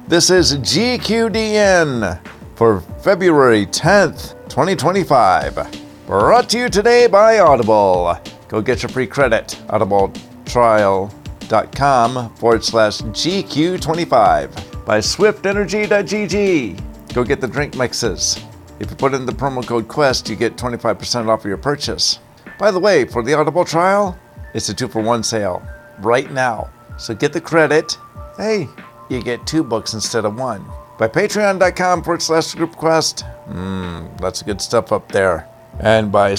This is GQDN for February 10th, 2025. Brought to you today by Audible. Go get your free credit. audibletrial.com/GQ25. By swiftenergy.gg. Go get the drink mixes. If you put in the promo code QUEST, you get 25% off of your purchase. By the way, for the Audible trial, it's a 2-for-1 sale right now. So get the credit. Hey, you get 2 books instead of 1. By patreon.com/groupquest. Lots of good stuff up there. And by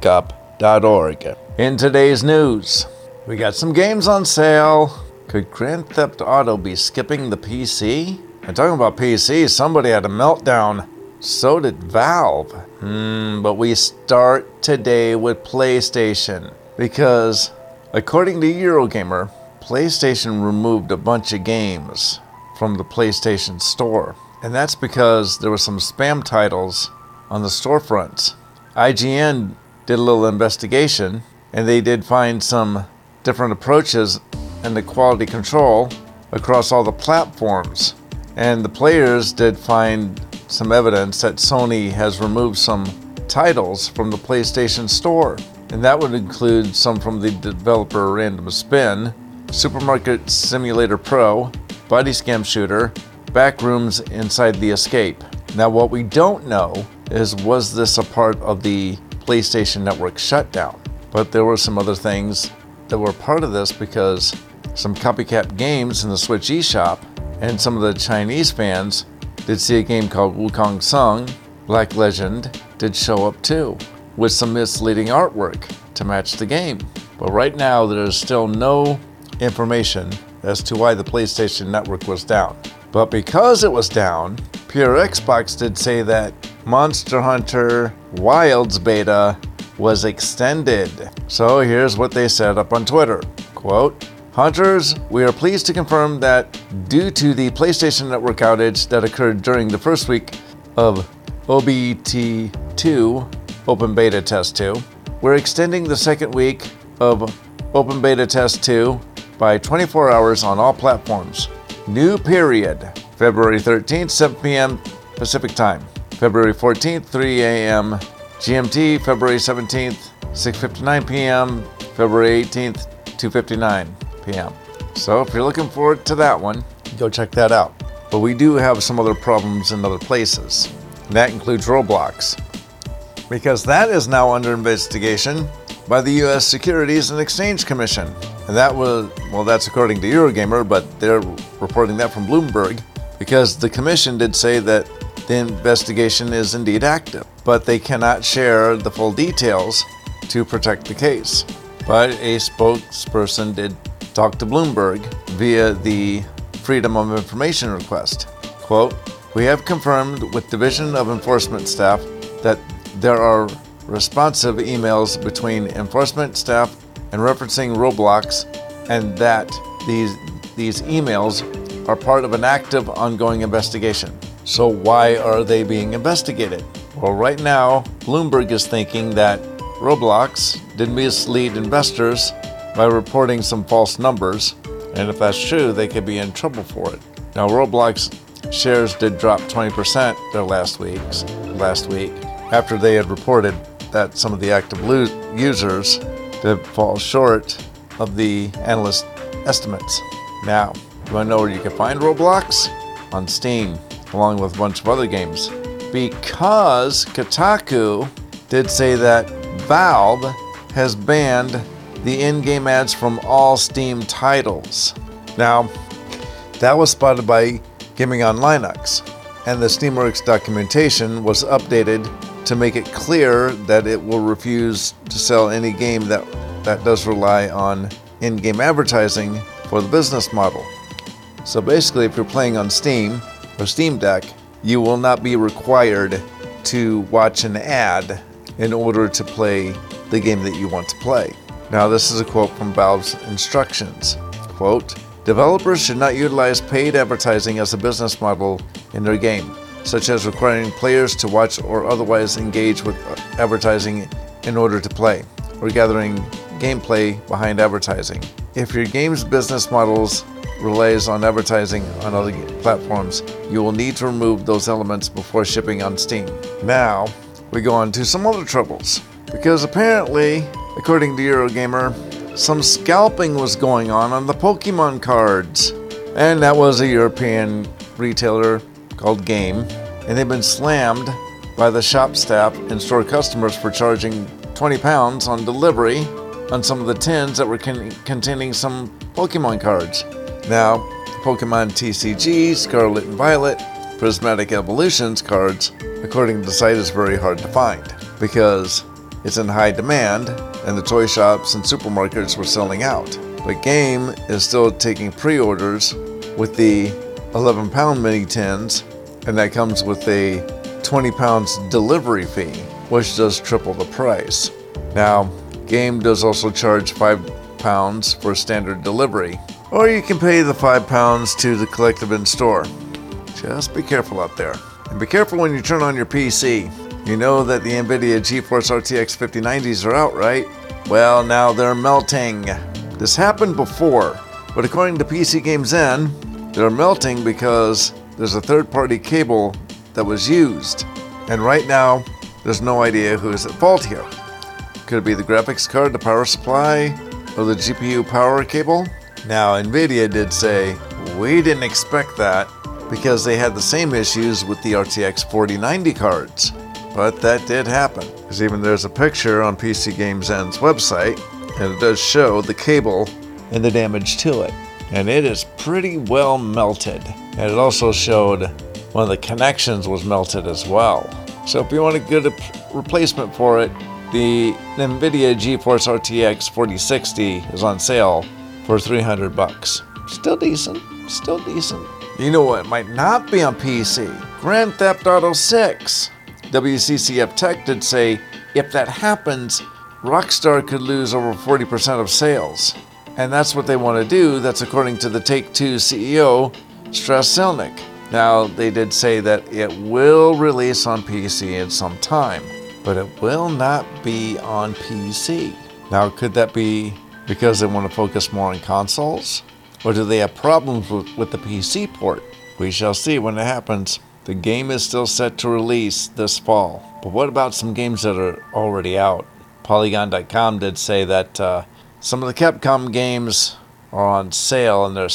stackup.org. In today's news, we got some games on sale. Could Grand Theft Auto be skipping the PC? And talking about PC, somebody had a meltdown. So did Valve. But we start today with PlayStation. Because, according to Eurogamer, PlayStation removed a bunch of games from the PlayStation Store. And that's because there were some spam titles on the storefronts. IGN did a little investigation, and they did find some different approaches in the quality control across all the platforms. And the players did find some evidence that Sony has removed some titles from the PlayStation Store. And that would include some from the developer Random Spin, Supermarket Simulator Pro, Body Scam Shooter, Backrooms Inside the Escape. Now what we don't know is, was this a part of the PlayStation Network shutdown? But there were some other things that were part of this, because some copycat games in the Switch eShop and some of the Chinese fans did see a game called Wukong Song, Black Legend, did show up too, with some misleading artwork to match the game. But right now there's still no information as to why the PlayStation Network was down. But because it was down, Pure Xbox did say that Monster Hunter Wilds beta was extended. So here's what they said up on Twitter. Quote, "Hunters, we are pleased to confirm that due to the PlayStation Network outage that occurred during the first week of OBT2, Open Beta Test 2, we're extending the second week of Open Beta Test 2 by 24 hours on all platforms. New period, February 13th, 7 p.m. Pacific Time. February 14th, 3 a.m. GMT. February 17th, 6:59 p.m. February 18th, 2:59 p.m. So if you're looking forward to that one, go check that out. But we do have some other problems in other places. That includes Roblox, because that is now under investigation by the U.S. Securities and Exchange Commission. And that was, well, that's according to Eurogamer, but they're reporting that from Bloomberg, because the commission did say that the investigation is indeed active, but they cannot share the full details to protect the case. But a spokesperson did talk to Bloomberg via the Freedom of Information request. Quote, "We have confirmed with Division of Enforcement staff that there are responsive emails between enforcement staff and referencing Roblox, and that these emails are part of an active ongoing investigation." So why are they being investigated? Well, right now, Bloomberg is thinking that Roblox did mislead investors by reporting some false numbers, and if that's true, they could be in trouble for it. Now, Roblox shares did drop 20% their last week, after they had reported that some of the active users did fall short of the analyst estimates. Now, you want to know where you can find Roblox? On Steam, along with a bunch of other games. Because Kotaku did say that Valve has banned the in-game ads from all Steam titles. Now, that was spotted by Gaming on Linux, and the Steamworks documentation was updated to make it clear that it will refuse to sell any game that does rely on in-game advertising for the business model. So basically, if you're playing on Steam or Steam Deck, you will not be required to watch an ad in order to play the game that you want to play. Now, this is a quote from Valve's instructions. Quote, "Developers should not utilize paid advertising as a business model in their game, such as requiring players to watch or otherwise engage with advertising in order to play, or gathering gameplay behind advertising. If your game's business models relies on advertising on other platforms, you will need to remove those elements before shipping on Steam. Now, we go on to some other troubles. Because apparently, according to Eurogamer, some scalping was going on the Pokemon cards. And that was a European retailer called Game. And they've been slammed by the shop staff and store customers for charging £20 on delivery on some of the tins that were containing some Pokemon cards. Now, Pokemon TCG, Scarlet and Violet, Prismatic Evolutions cards, according to the site, is very hard to find because it's in high demand and the toy shops and supermarkets were selling out. But Game is still taking pre-orders with the 11-pound mini tins, and that comes with a £20 delivery fee, which does triple the price. Now, Game does also charge £5 for standard delivery, or you can pay the £5 to the collective in store. Just be careful out there. And be careful when you turn on your PC. You know that the NVIDIA GeForce RTX 5090s are out, right? Well, now they're melting. This happened before, but according to PC Game Zen, they're melting because there's a third-party cable that was used. And right now, there's no idea who is at fault here. Could it be the graphics card, the power supply, or the GPU power cable? Now, NVIDIA did say, we didn't expect that because they had the same issues with the RTX 4090 cards. But that did happen, because even there's a picture on PC Game Zen's website, and it does show the cable and the damage to it. And it is pretty well melted. And it also showed one of the connections was melted as well. So if you want a good replacement for it, the NVIDIA GeForce RTX 4060 is on sale for $300. Still decent. You know what might not be on PC? Grand Theft Auto 6. WCCF Tech did say if that happens, Rockstar could lose over 40% of sales. And that's what they want to do. That's according to the Take-Two CEO, Strauss Zelnick. Now, they did say that it will release on PC in some time, but it will not be on PC. Now, could that be because they want to focus more on consoles? Or do they have problems with the PC port? We shall see when it happens. The game is still set to release this fall. But what about some games that are already out? Polygon.com did say that some of the Capcom games are on sale and they're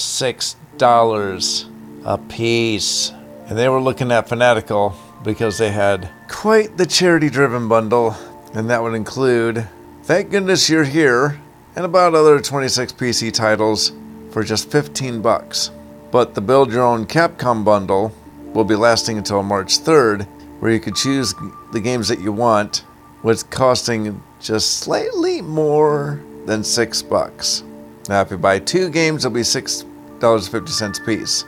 $6 a piece. And they were looking at Fanatical because they had quite the charity-driven bundle. And that would include Thank Goodness You're Here and about other 26 PC titles for just $15. But the Build Your Own Capcom bundle will be lasting until March 3rd, where you could choose the games that you want, with costing just slightly more than $6. Now, if you buy 2 games, it'll be $6.50 a piece.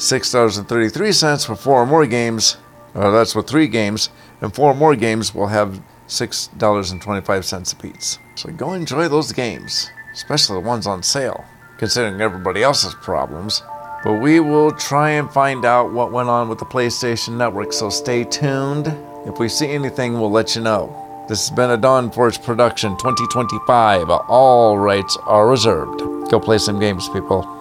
$6.33 for 4 more games. That's with 3 games, and 4 more games will have $6.25 a piece. So go enjoy those games, especially the ones on sale, considering everybody else's problems. But we will try and find out what went on with the PlayStation Network, so stay tuned. If we see anything, we'll let you know. This has been a Dawn Forge production 2025. All rights are reserved. Go play some games, people.